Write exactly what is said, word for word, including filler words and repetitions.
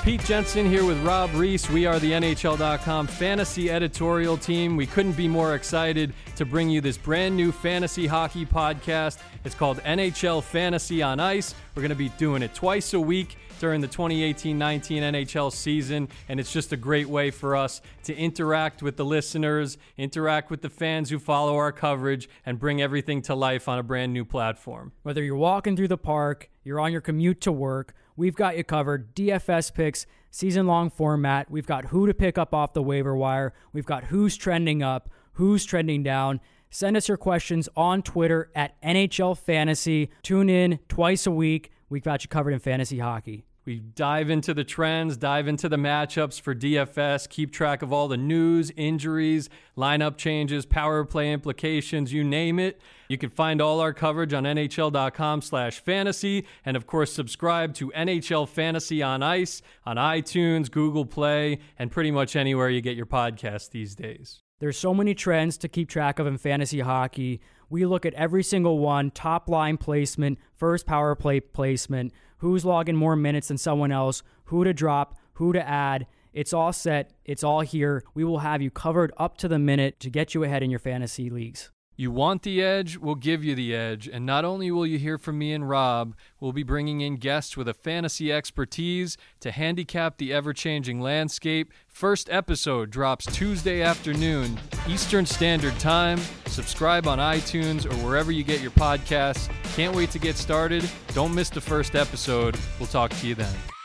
Pete Jensen here with Rob Reese. We are the N H L dot com fantasy editorial team. We couldn't be more excited to bring you this brand new fantasy hockey podcast. It's called N H L Fantasy on Ice. We're going to be doing it twice a week during the twenty eighteen nineteen N H L season, and it's just a great way for us to interact with the listeners, interact with the fans who follow our coverage, and bring everything to life on a brand new platform. Whether you're walking through the park, you're on your commute to work, we've got you covered. D F S picks, season-long format. We've got who to pick up off the waiver wire. We've got who's trending up, who's trending down. Send us your questions on Twitter at N H L Fantasy. Tune in twice a week. We've got you covered in fantasy hockey. We dive into the trends, dive into the matchups for D F S, keep track of all the news, injuries, lineup changes, power play implications, you name it. You can find all our coverage on N H L dot com slash fantasy. And of course, subscribe to N H L Fantasy on Ice on iTunes, Google Play, and pretty much anywhere you get your podcasts these days. There's so many trends to keep track of in fantasy hockey. We look at every single one, top line placement, first power play placement, who's logging more minutes than someone else, who to drop, who to add. It's all set. It's all here. We will have you covered up to the minute to get you ahead in your fantasy leagues. You want the edge? We'll give you the edge. And not only will you hear from me and Rob, we'll be bringing in guests with a fantasy expertise to handicap the ever-changing landscape. First episode drops Tuesday afternoon, Eastern Standard Time. Subscribe on iTunes or wherever you get your podcasts. Can't wait to get started. Don't miss the first episode. We'll talk to you then.